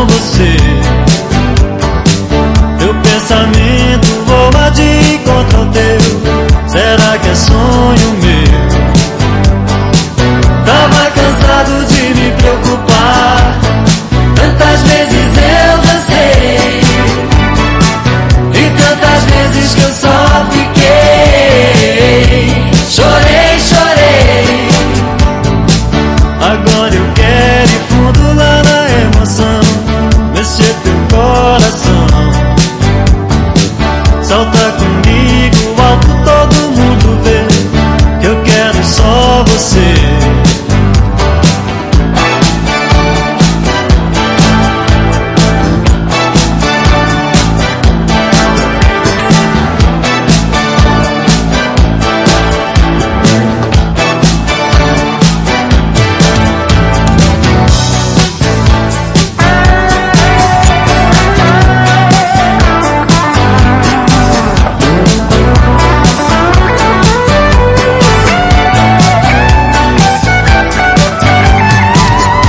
com você. Meu pensamento voa de encontro ao teu. Será que é sonho meu? Tava cansado de me preocupar. Tantas vezes eu dancei e tantas vezes que eu só fiquei. Chorei, chorei. Agora eu quero ir fundo lá na emoção, mexer teu coração. Solta comigo alto, todo mundo vê que eu quero só você.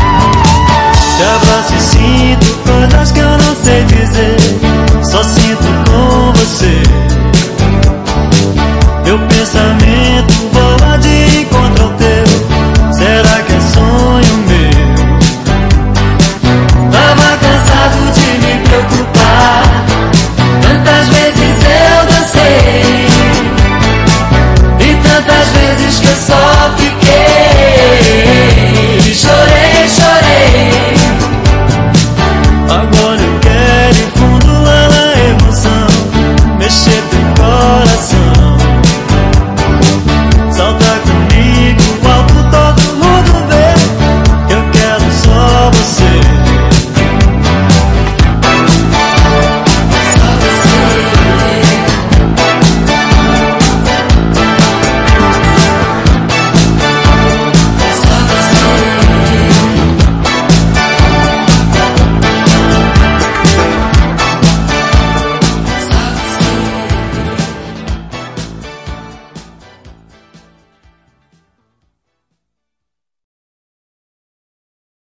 Te abraço e sinto coisas que eu não sei dizer. Só sinto